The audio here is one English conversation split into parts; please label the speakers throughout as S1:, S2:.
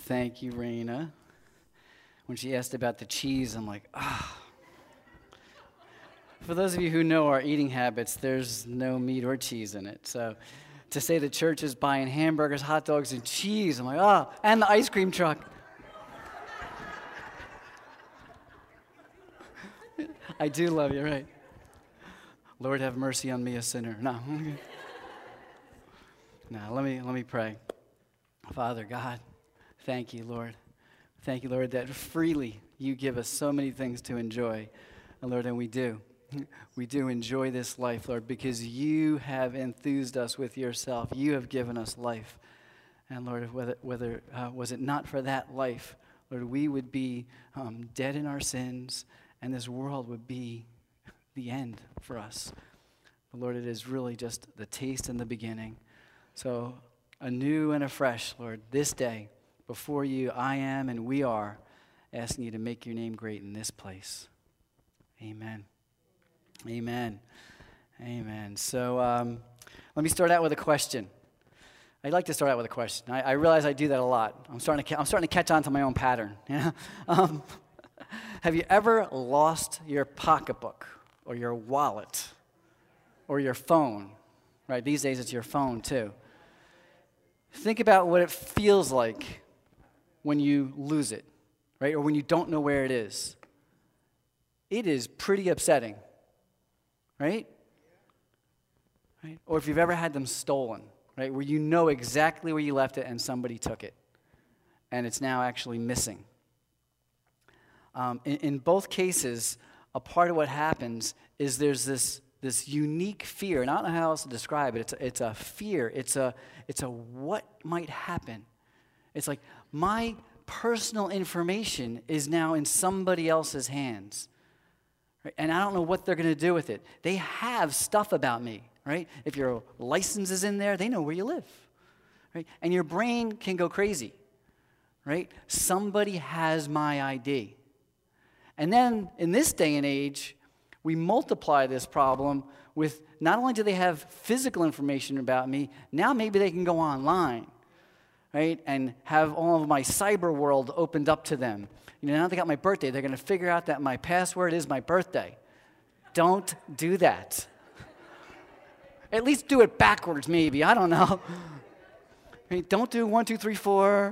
S1: Thank you, Raina. When she asked about the cheese, I'm like, ah. For those of you who know our eating habits, there's no meat or cheese in it. So to say the church is buying hamburgers, hot dogs, and cheese, I'm like, ah, and the ice cream truck. I do love you, right? Lord, have mercy on me, a sinner. No. Now, let me pray. Father God, thank you, Lord. Thank you, Lord, that freely you give us so many things to enjoy. And Lord, and we do. We do enjoy this life, Lord, because you have enthused us with yourself. You have given us life. And Lord, whether was it not for that life, Lord, we would be dead in our sins, and this world would be the end for us. But Lord, it is really just the taste and the beginning. So anew and afresh, Lord, this day, before you, I am and we are asking you to make your name great in this place. Amen. Amen. Amen. So let me start out with a question. I'd like to start out with a question. I realize I do that a lot. I'm starting to catch on to my own pattern. You know? Have you ever lost your pocketbook or your wallet or your phone? Right, these days it's your phone too. Think about what it feels like when you lose it, right? Or when you don't know where it is. It is pretty upsetting, right? Or if you've ever had them stolen, right? Where you know exactly where you left it and somebody took it. And it's now actually missing. In both cases, a part of what happens is there's this unique fear, and I don't know how else to describe it. It's a fear. It's a what might happen. It's like my personal information is now in somebody else's hands, right? And I don't know what they're going to do with it. They have stuff about me, right? If your license is in there, they know where you live, right? And your brain can go crazy, right? Somebody has my ID. And then in this day and age, we multiply this problem with not only do they have physical information about me, now maybe they can go online, right, and have all of my cyber world opened up to them. You know, now they got my birthday, they're going to figure out that my password is my birthday. Don't do that. At least do it backwards, maybe. I don't know. Right? Don't do 1, 2, 3, 4.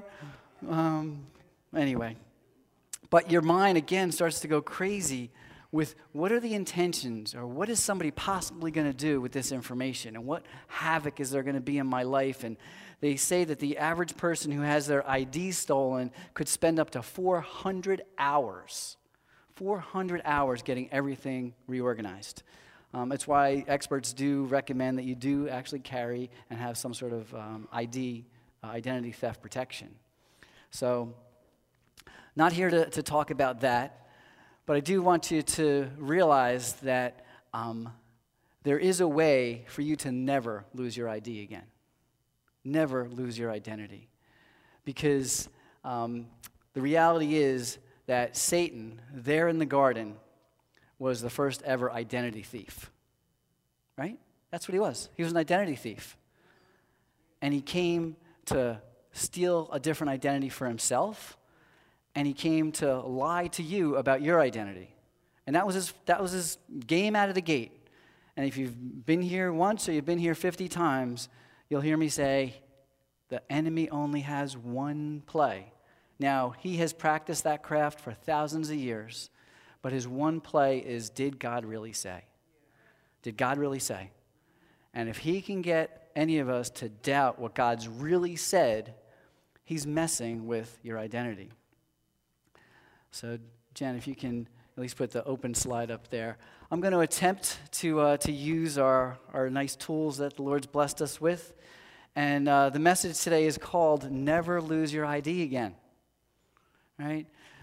S1: Anyway. But your mind, again, starts to go crazy with what are the intentions, or what is somebody possibly going to do with this information, and what havoc is there going to be in my life. And they say that the average person who has their ID stolen could spend up to 400 hours getting everything reorganized. It's why experts do recommend that you do actually carry and have some sort of identity theft protection. So, not here to talk about that. But I do want you to realize that there is a way for you to never lose your ID again. Never lose your identity. Because the reality is that Satan, there in the garden, was the first ever identity thief. Right? That's what he was. He was an identity thief. And he came to steal a different identity for himself. And he came to lie to you about your identity. And that was his game out of the gate. And if you've been here once or you've been here 50 times, you'll hear me say, the enemy only has one play. Now, he has practiced that craft for thousands of years, but his one play is, did God really say? Did God really say? And if he can get any of us to doubt what God's really said, he's messing with your identity. So, Jen, if you can at least put the open slide up there. I'm going to attempt to use our nice tools that the Lord's blessed us with. And the message today is called Never Lose Your ID Again. Right?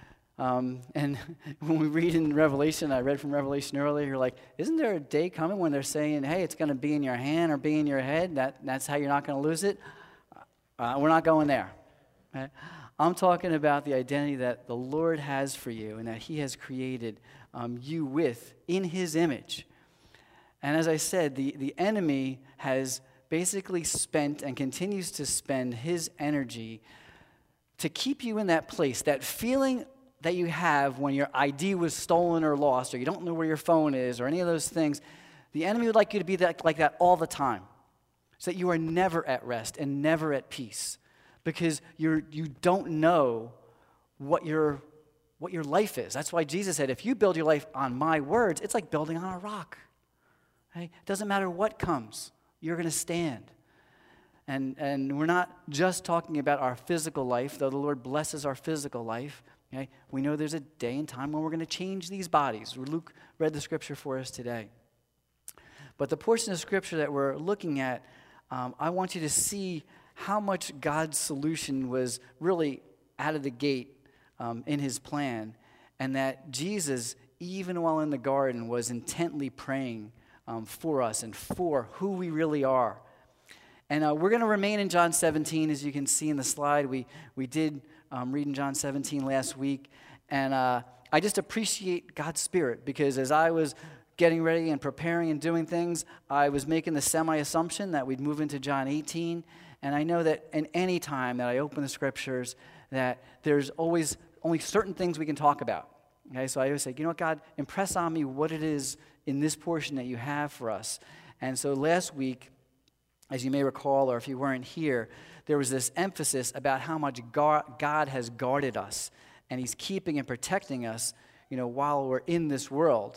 S1: And when we read in Revelation, I read from Revelation earlier, you're like, isn't there a day coming when they're saying, hey, it's going to be in your hand or be in your head? That's how you're not going to lose it? We're not going there. Right? I'm talking about the identity that the Lord has for you and that he has created you with in his image. And as I said, the enemy has basically spent and continues to spend his energy to keep you in that place, that feeling that you have when your ID was stolen or lost, or you don't know where your phone is, or any of those things. The enemy would like you to be like that all the time, so that you are never at rest and never at peace, because you don't know what your life is. That's why Jesus said, if you build your life on my words, it's like building on a rock. Right? It doesn't matter what comes, you're going to stand. And we're not just talking about our physical life, though the Lord blesses our physical life. Okay? We know there's a day and time when we're going to change these bodies. Luke read the scripture for us today. But the portion of scripture that we're looking at, I want you to see how much God's solution was really out of the gate in his plan, and that Jesus, even while in the garden, was intently praying for us and for who we really are. And we're going to remain in John 17, as you can see in the slide. We did read in John 17 last week. And I just appreciate God's Spirit, because as I was getting ready and preparing and doing things, I was making the semi-assumption that we'd move into John 18. And I know that in any time that I open the Scriptures, that there's always only certain things we can talk about. Okay, so I always say, you know what, God, impress on me what it is in this portion that you have for us. And so last week, as you may recall, or if you weren't here, there was this emphasis about how much God has guarded us, and he's keeping and protecting us, while we're in this world.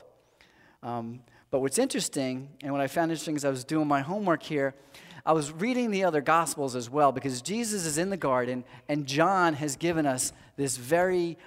S1: But what's interesting, and what I found interesting as I was doing my homework here, I was reading the other Gospels as well, because Jesus is in the garden, and John has given us this very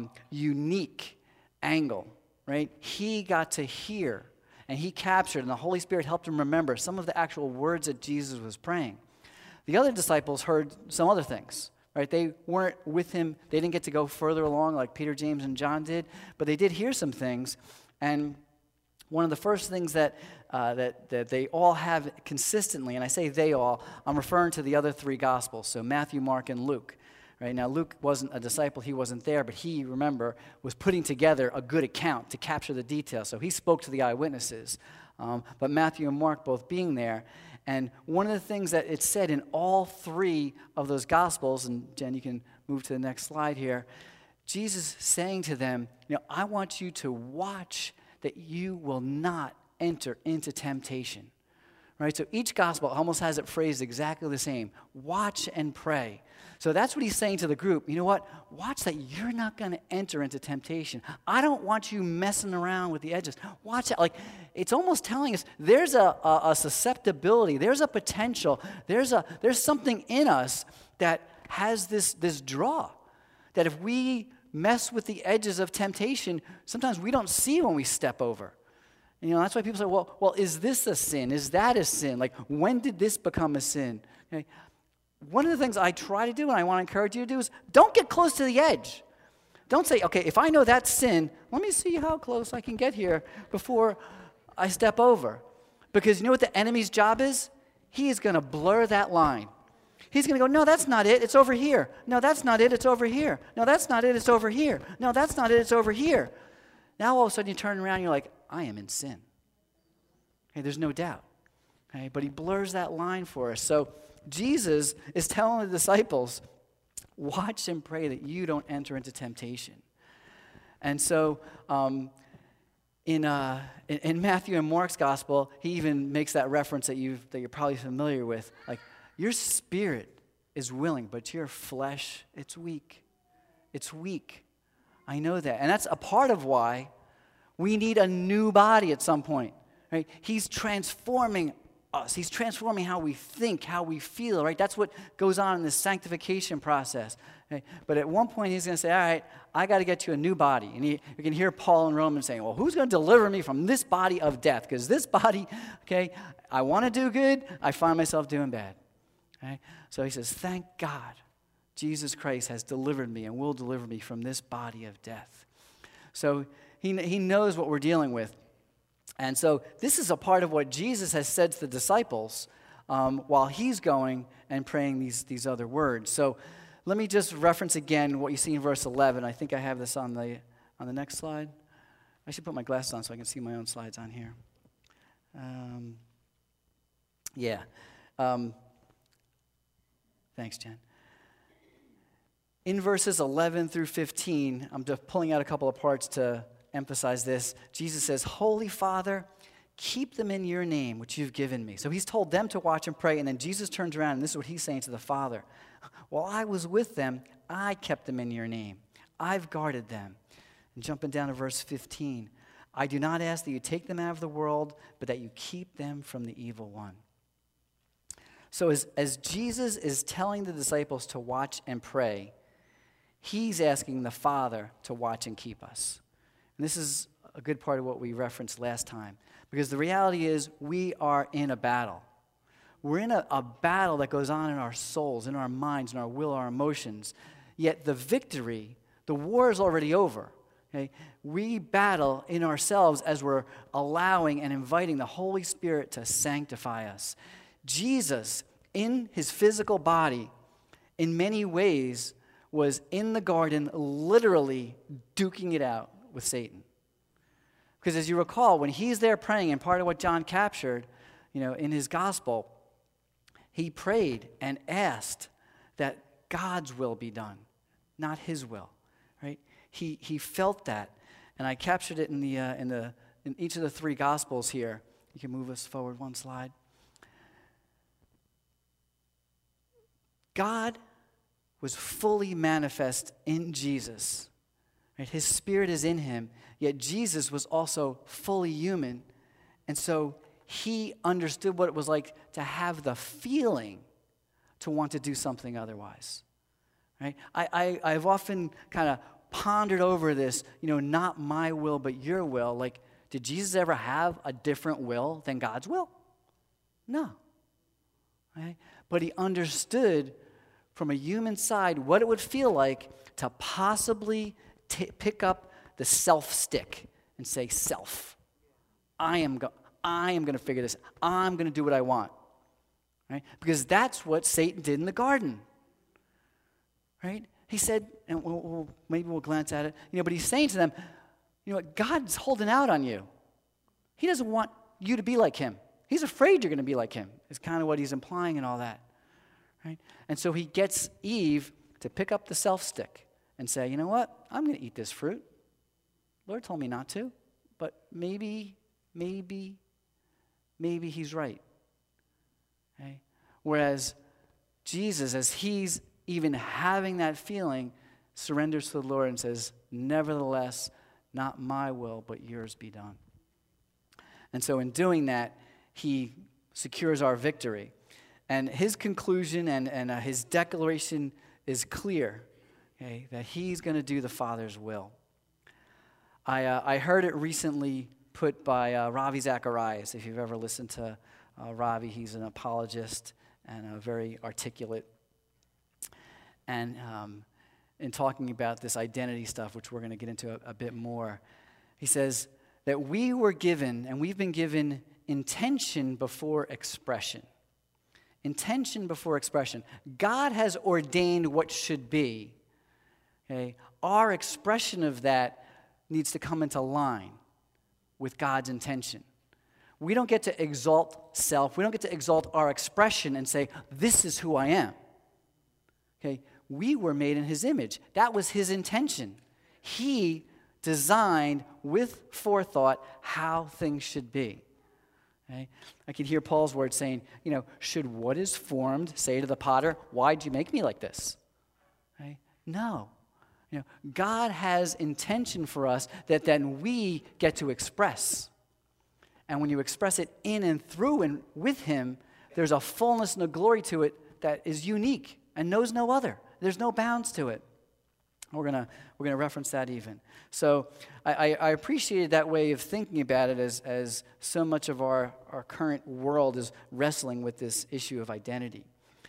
S1: unique angle, right? He got to hear, and he captured, and the Holy Spirit helped him remember some of the actual words that Jesus was praying. The other disciples heard some other things, right? They weren't with him. They didn't get to go further along like Peter, James, and John did, but they did hear some things. And one of the first things that they all have consistently, and I say they all, I'm referring to the other three Gospels, so Matthew, Mark, and Luke. Right? Now, Luke wasn't a disciple. He wasn't there, but he, remember, was putting together a good account to capture the details. So he spoke to the eyewitnesses. But Matthew and Mark both being there. And one of the things that it said in all three of those Gospels, and Jen, you can move to the next slide here, Jesus saying to them, I want you to watch that you will not enter into temptation. Right? So each gospel almost has it phrased exactly the same. Watch and pray. So that's what he's saying to the group. You know what? Watch that you're not going to enter into temptation. I don't want you messing around with the edges. Watch it. Like, it's almost telling us there's a susceptibility. There's a potential. There's something in us that has this draw. That if we mess with the edges of temptation, sometimes we don't see when we step over. That's why people say, well, is this a sin? Is that a sin? Like, when did this become a sin? Okay. One of the things I try to do, and I want to encourage you to do, is don't get close to the edge. Don't say, okay, if I know that's sin, let me see how close I can get here before I step over. Because you know what the enemy's job is? He is going to blur that line. He's going to go, no, that's not it, it's over here. No, that's not it, it's over here. No, that's not it, it's over here. No, that's not it, it's over here. Now all of a sudden you turn around and you're like, I am in sin. Okay, there's no doubt. Okay, but he blurs that line for us. So Jesus is telling the disciples, watch and pray that you don't enter into temptation. And so in Matthew and Mark's gospel, he even makes that reference that you're probably familiar with. Like, your spirit is willing, but your flesh, it's weak. It's weak. I know that. And that's a part of why we need a new body at some point. Right? He's transforming us. He's transforming how we think, how we feel, right? That's what goes on in this sanctification process. Okay? But at one point, he's going to say, all right, I got to get you a new body. And you can hear Paul in Romans saying, well, who's going to deliver me from this body of death? Because this body, okay, I want to do good, I find myself doing bad. Okay? So he says, thank God Jesus Christ has delivered me and will deliver me from this body of death. So he knows what we're dealing with. And so this is a part of what Jesus has said to the disciples while he's going and praying these other words. So let me just reference again what you see in verse 11. I think I have this on the next slide. I should put my glasses on so I can see my own slides on here. Thanks, Jen. In verses 11 through 15, I'm just pulling out a couple of parts to emphasize this. Jesus says, Holy Father, keep them in your name, which you've given me. So he's told them to watch and pray, and then Jesus turns around, and this is what he's saying to the Father. While I was with them, I kept them in your name. I've guarded them. And jumping down to verse 15, I do not ask that you take them out of the world, but that you keep them from the evil one. So as Jesus is telling the disciples to watch and pray, he's asking the Father to watch and keep us. And this is a good part of what we referenced last time. Because the reality is we are in a battle. We're in a battle that goes on in our souls, in our minds, in our will, our emotions. Yet the victory, the war is already over. Okay? We battle in ourselves as we're allowing and inviting the Holy Spirit to sanctify us. Jesus, in his physical body, in many ways, was in the garden literally duking it out with Satan. Because as you recall, when he's there praying, and part of what John captured, in his gospel, he prayed and asked that God's will be done, not his will. Right? He felt that, and I captured it in each of the three gospels here. You can move us forward one slide. God was fully manifest in Jesus. Right? His spirit is in him, yet Jesus was also fully human. And so he understood what it was like to have the feeling to want to do something otherwise. Right? I've often kind of pondered over this, not my will, but your will. Like, did Jesus ever have a different will than God's will? No. Right? But he understood from a human side what it would feel like to possibly pick up the self stick and say, self, I am going to figure this. I'm going to do what I want. Right? Because that's what Satan did in the garden. Right? He said, and maybe we'll glance at it, but he's saying to them, what, God's holding out on you. He doesn't want you to be like him. He's afraid you're going to be like him, is kind of what he's implying and all that. Right? And so he gets Eve to pick up the self stick and say, you know what? I'm going to eat this fruit. Lord told me not to, but maybe he's right. Okay? Whereas Jesus, as he's even having that feeling, surrenders to the Lord and says, nevertheless, not my will, but yours be done. And so in doing that, he secures our victory. And his conclusion and his declaration is clear, okay, that he's going to do the Father's will. I heard it recently put by Ravi Zacharias. If you've ever listened to Ravi, he's an apologist and very articulate. And in talking about this identity stuff, which we're going to get into a bit more, he says that we were given, and we've been given, intention before expression. Intention before expression. God has ordained what should be. Okay? Our expression of that needs to come into line with God's intention. We don't get to exalt self. We don't get to exalt our expression and say, this is who I am. Okay? We were made in his image. That was his intention. He designed with forethought how things should be. Okay? I can hear Paul's words saying, should what is formed say to the potter, why'd you make me like this? Okay? No. God has intention for us that then we get to express. And when you express it in and through and with him, there's a fullness and a glory to it that is unique and knows no other. There's no bounds to it. We're gonna reference that even. So I appreciated that way of thinking about it as so much of our current world is wrestling with this issue of identity.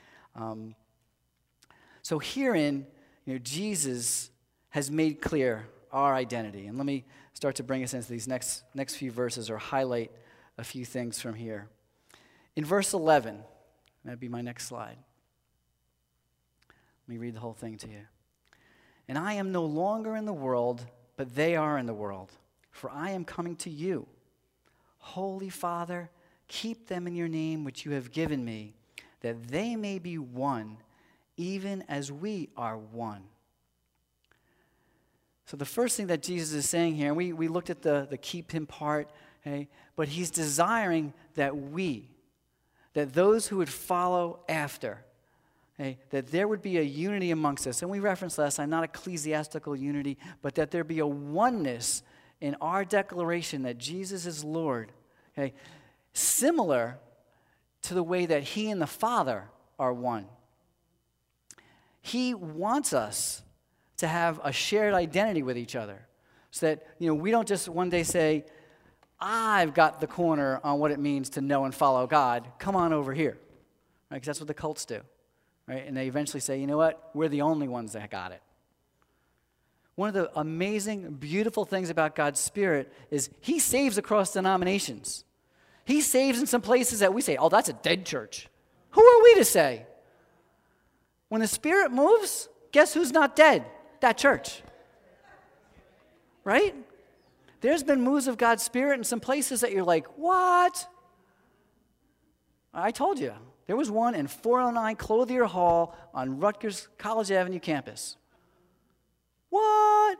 S1: So herein, Jesus has made clear our identity. And let me start to bring us into these next few verses or highlight a few things from here. In verse 11, that'd be my next slide. Let me read the whole thing to you. And I am no longer in the world, but they are in the world. For I am coming to you. Holy Father, keep them in your name which you have given me, that they may be one, even as we are one. So the first thing that Jesus is saying here, and we looked at the keep him part, okay, but he's desiring that those who would follow after, okay, that there would be a unity amongst us. And we referenced last time, not ecclesiastical unity, but that there be a oneness in our declaration that Jesus is Lord, okay, similar to the way that he and the Father are one. He wants us to have a shared identity with each other so that, we don't just one day say, I've got the corner on what it means to know and follow God. Come on over here, right? Because that's what the cults do, right? And they eventually say, you know what? We're the only ones that got it. One of the amazing, beautiful things about God's Spirit is he saves across denominations. He saves in some places that we say, oh, that's a dead church. Who are we to say? When the Spirit moves, guess who's not dead? That church. Right? There's been moves of God's Spirit in some places that you're like, what? I told you. There was one in 409 Clothier Hall on Rutgers College Avenue campus. What?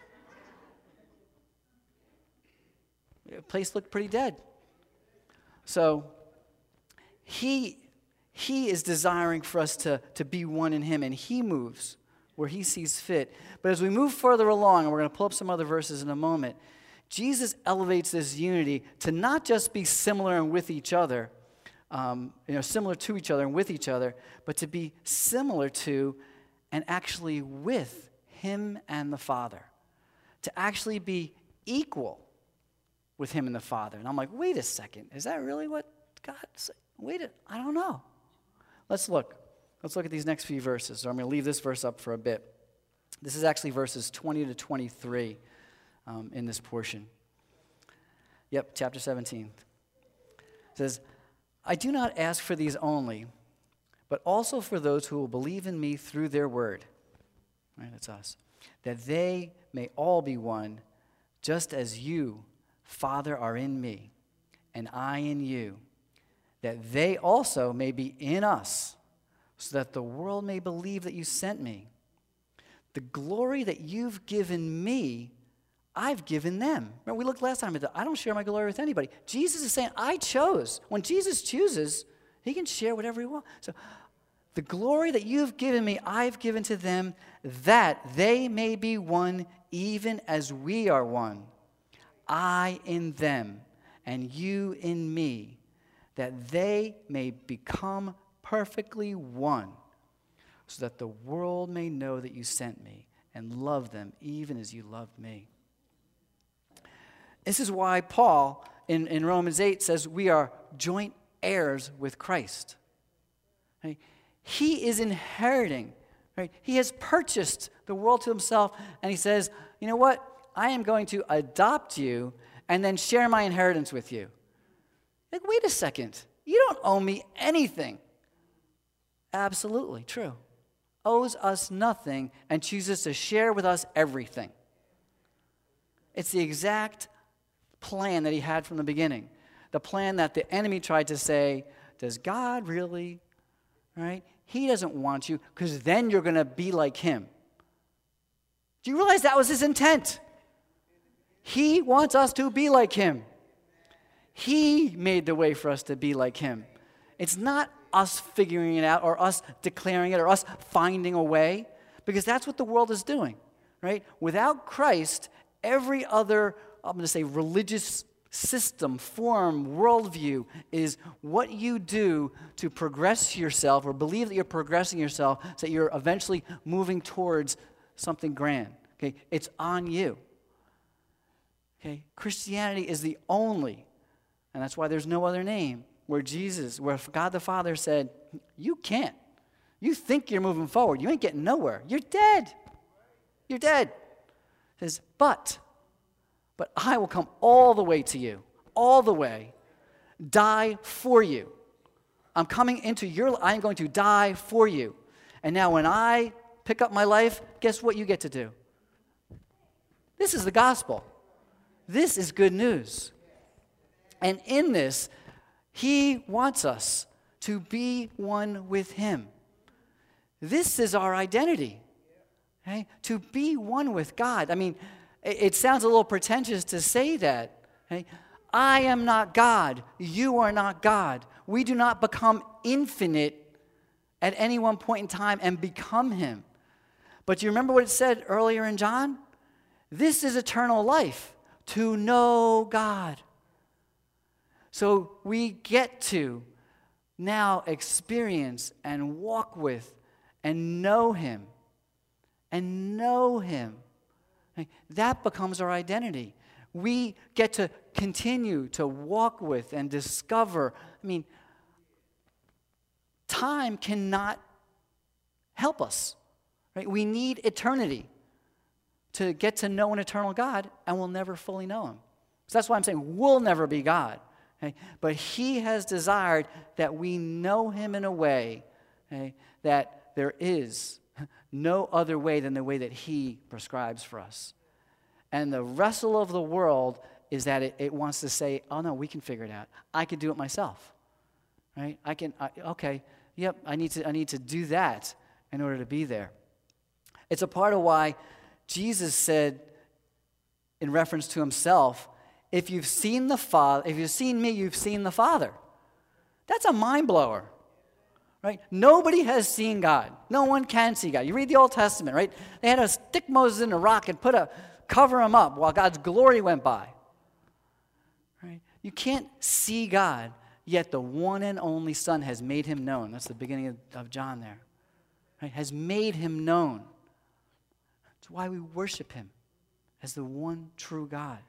S1: The place looked pretty dead. So he is desiring for us to be one in him, and he moves where he sees fit. But as we move further along, and we're going to pull up some other verses in a moment, Jesus elevates this unity to not just be similar and with each other, similar to each other and with each other, but to be similar to and actually with him and the Father. To actually be equal with him and the Father. And I'm like, wait a second, is that really what God said? I don't know. Let's look. Let's look at these next few verses. So I'm going to leave this verse up for a bit. This is actually verses 20 to 23 in this portion. Yep, chapter 17. It says, I do not ask for these only, but also for those who will believe in me through their word. Right, that's us. That they may all be one, just as you, Father, are in me, and I in you, that they also may be in us, so that the world may believe that you sent me. The glory that you've given me, I've given them. Remember, we looked last time at that. I don't share my glory with anybody. Jesus is saying, I chose. When Jesus chooses, he can share whatever he wants. So the glory that you've given me, I've given to them, that they may be one even as we are one. I in them, and you in me, that they may become perfectly one, so that the world may know that you sent me and love them even as you loved me. This is why Paul in Romans 8 says we are joint heirs with Christ. Right? He is inheriting. Right? He has purchased the world to himself, and he says, you know what? I am going to adopt you and then share my inheritance with you. Like, wait a second. You don't owe me anything. Absolutely true. Owes us nothing and chooses to share with us everything. It's the exact plan that he had from the beginning. The plan that the enemy tried to say, does God really? Right? He doesn't want you because then you're going to be like him. Do you realize that was his intent? He wants us to be like him. He made the way for us to be like him. It's not us figuring it out or us declaring it or us finding a way, because that's what the world is doing, right? Without Christ, every other, I'm going to say, religious system, form, worldview is what you do to progress yourself or believe that you're progressing yourself so that you're eventually moving towards something grand. Okay, it's on you. Okay, Christianity is the only, and that's why there's no other name, where God the Father said, you can't. You think you're moving forward. You ain't getting nowhere. You're dead. You're dead. It says, but I will come all the way to you, all the way, die for you. I'm coming into I'm going to die for you. And now when I pick up my life, guess what you get to do? This is the gospel. This is good news. And in this, he wants us to be one with him. This is our identity. Okay? To be one with God. I mean, it sounds a little pretentious to say that. Okay? I am not God. You are not God. We do not become infinite at any one point in time and become him. But you remember what it said earlier in John? This is eternal life, to know God. So we get to now experience and walk with and know him. And know him. That becomes our identity. We get to continue to walk with and discover. I mean, time cannot help us. Right? We need eternity to get to know an eternal God, and we'll never fully know him. So that's why I'm saying we'll never be God. Okay? But he has desired that we know him in a way, okay, that there is no other way than the way that he prescribes for us. And the wrestle of the world is that it wants to say, oh no, we can figure it out. I can do it myself. Right? I need to do that in order to be there. It's a part of why Jesus said, in reference to himself, if you've seen the Father, if you've seen me, you've seen the Father. That's a mind blower. Right? Nobody has seen God. No one can see God. You read the Old Testament, right? They had to stick Moses in a rock and cover him up while God's glory went by. Right? You can't see God, yet the one and only Son has made him known. That's the beginning of John there. Right? Has made him known. That's why we worship him as the one true God.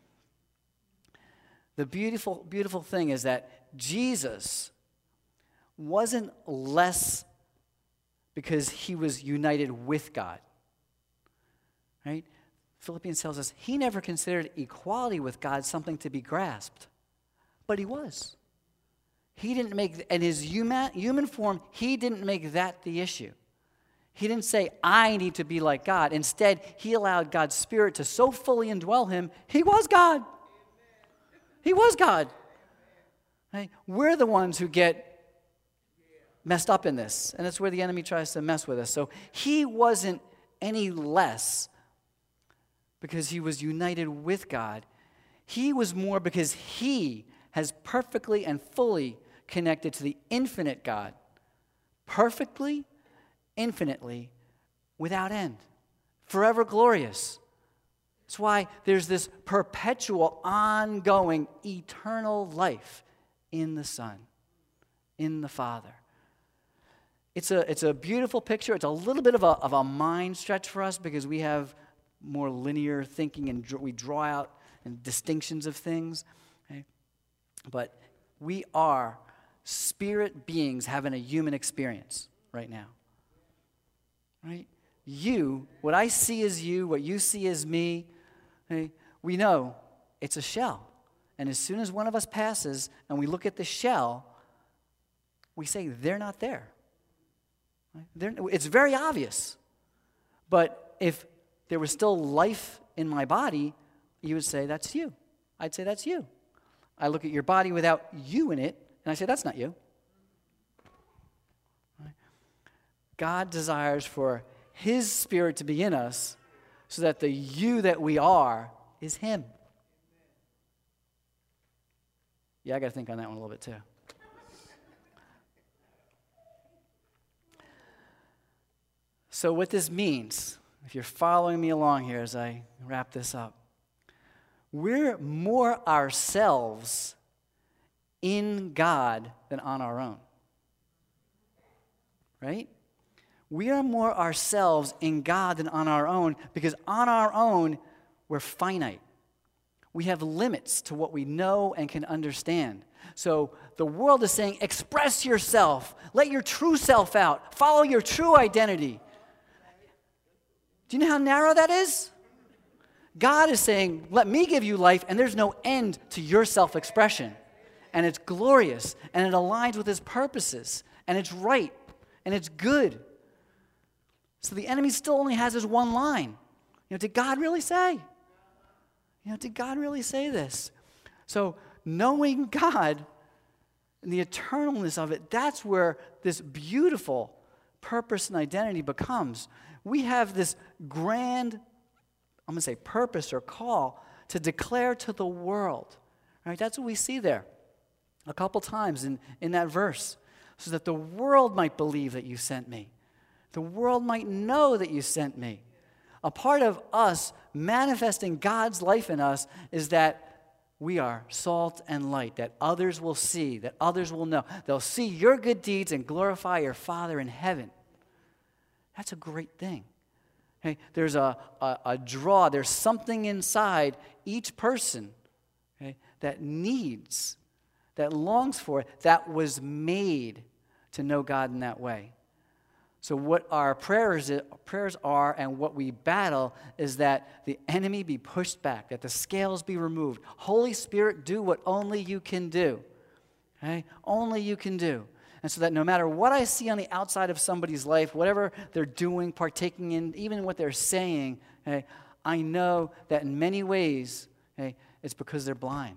S1: The beautiful, beautiful thing is that Jesus wasn't less because he was united with God. Right? Philippians tells us he never considered equality with God something to be grasped. But he was. He didn't make, in his human form, he didn't make that the issue. He didn't say, I need to be like God. Instead, he allowed God's Spirit to so fully indwell him, he was God. He was God. Right? We're the ones who get messed up in this, and that's where the enemy tries to mess with us. So he wasn't any less because he was united with God. He was more because he has perfectly and fully connected to the infinite God. Perfectly, infinitely, without end. Forever glorious. That's why there's this perpetual, ongoing, eternal life in the Son, in the Father. It's a beautiful picture. It's a little bit of a mind stretch for us because we have more linear thinking and we draw out distinctions of things. Okay? But we are spirit beings having a human experience right now. Right? You, what I see is you, what you see is me, okay? We know it's a shell. And as soon as one of us passes and we look at the shell, we say, they're not there. It's very obvious. But if there was still life in my body, you would say, that's you. I'd say, that's you. I look at your body without you in it, and I say, that's not you. God desires for his Spirit to be in us so that the you that we are is him. Yeah, I got to think on that one a little bit too. So what this means, if you're following me along here as I wrap this up, we're more ourselves in God than on our own. Right? We are more ourselves in God than on our own because on our own, we're finite. We have limits to what we know and can understand. So the world is saying, express yourself. Let your true self out. Follow your true identity. Do you know how narrow that is? God is saying, let me give you life, and there's no end to your self-expression. And it's glorious, and it aligns with his purposes, and it's right, and it's good. So the enemy still only has his one line. Did God really say? Did God really say this? So knowing God and the eternalness of it, that's where this beautiful purpose and identity becomes we have this grand, I'm going to say, purpose or call to declare to the world. Right? That's what we see there a couple times in that verse. So that the world might believe that you sent me. The world might know that you sent me. A part of us manifesting God's life in us is that we are salt and light, that others will see, that others will know. They'll see your good deeds and glorify your Father in heaven. That's a great thing. Okay? There's a draw. There's something inside each person, okay, that needs, that longs for it, that was made to know God in that way. So what our prayers are and what we battle is that the enemy be pushed back, that the scales be removed. Holy Spirit, do what only you can do. Okay? Only you can do. And so that no matter what I see on the outside of somebody's life, whatever they're doing, partaking in, even what they're saying, okay, I know that in many ways, okay, it's because they're blind.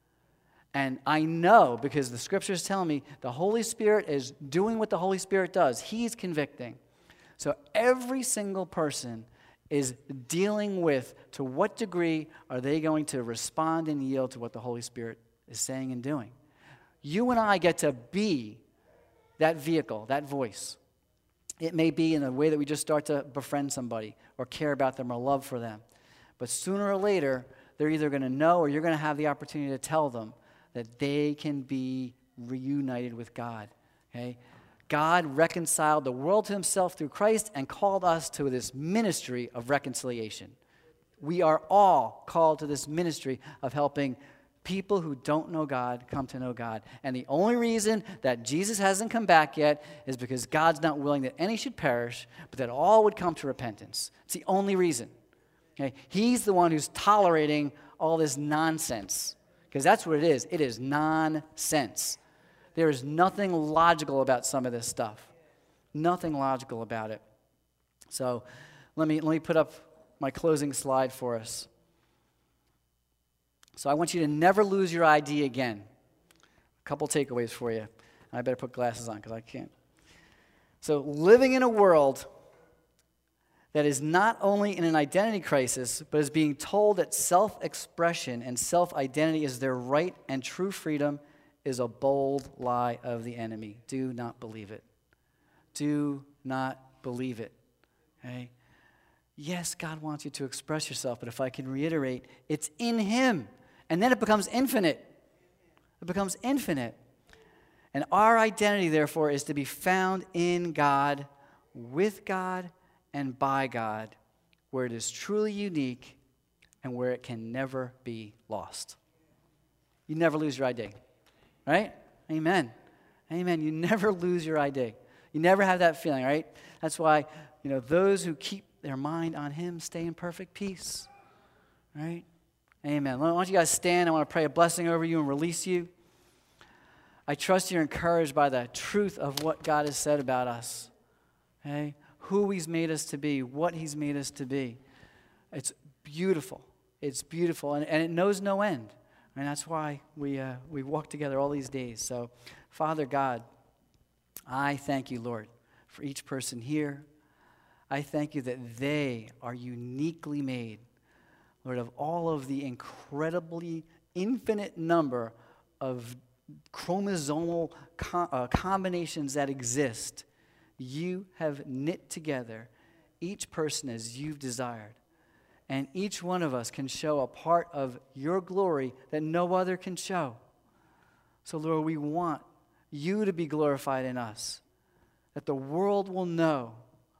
S1: And I know, because the Scriptures tell me, the Holy Spirit is doing what the Holy Spirit does. He's convicting. So every single person is dealing with, to what degree are they going to respond and yield to what the Holy Spirit is saying and doing. You and I get to be that vehicle, that voice. It may be in a way that we just start to befriend somebody or care about them or love for them. But sooner or later, they're either going to know or you're going to have the opportunity to tell them that they can be reunited with God. Okay? God reconciled the world to himself through Christ and called us to this ministry of reconciliation. We are all called to this ministry of helping people who don't know God come to know God. And the only reason that Jesus hasn't come back yet is because God's not willing that any should perish, but that all would come to repentance. It's the only reason. Okay? He's the one who's tolerating all this nonsense. Because that's what it is. It is nonsense. There is nothing logical about some of this stuff. Nothing logical about it. So let me put up my closing slide for us. So I want you to never lose your ID again. A couple takeaways for you. I better put glasses on because I can't. So living in a world that is not only in an identity crisis, but is being told that self-expression and self-identity is their right and true freedom is a bold lie of the enemy. Do not believe it. Do not believe it. Okay? Yes, God wants you to express yourself, but if I can reiterate, it's in him. And then it becomes infinite. It becomes infinite. And our identity, therefore, is to be found in God, with God, and by God, where it is truly unique and where it can never be lost. You never lose your ID, right? Amen. Amen. You never lose your ID. You never have that feeling, right? That's why, those who keep their mind on him stay in perfect peace, right? Amen. I want you guys to stand. I want to pray a blessing over you and release you. I trust you're encouraged by the truth of what God has said about us, okay? Who he's made us to be, what he's made us to be. It's beautiful. It's beautiful, and it knows no end. And that's why we walk together all these days. So, Father God, I thank you, Lord, for each person here. I thank you that they are uniquely made, Lord, of all of the incredibly infinite number of chromosomal combinations that exist. You have knit together each person as you've desired. And each one of us can show a part of your glory that no other can show. So, Lord, we want you to be glorified in us, that the world will know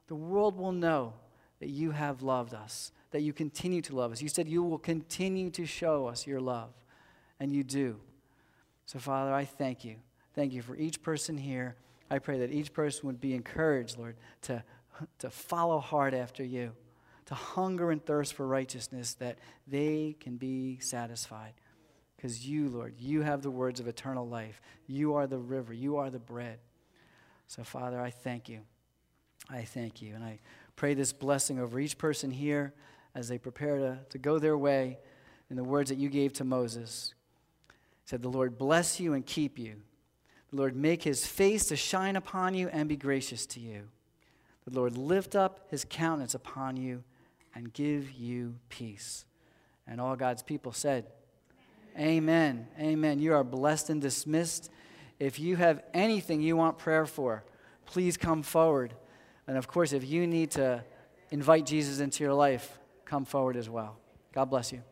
S1: that you have loved us, that you continue to love us. You said you will continue to show us your love, and you do. So, Father, I thank you. Thank you for each person here. I pray that each person would be encouraged, Lord, to follow hard after you, to hunger and thirst for righteousness, that they can be satisfied. Because you, Lord, you have the words of eternal life. You are the river. You are the bread. So, Father, I thank you. I thank you. And I pray this blessing over each person here as they prepare to go their way in the words that you gave to Moses. It said, the Lord bless you and keep you. The Lord make his face to shine upon you and be gracious to you. The Lord lift up his countenance upon you and give you peace. And all God's people said, amen. Amen. You are blessed and dismissed. If you have anything you want prayer for, please come forward. And of course, if you need to invite Jesus into your life, come forward as well. God bless you.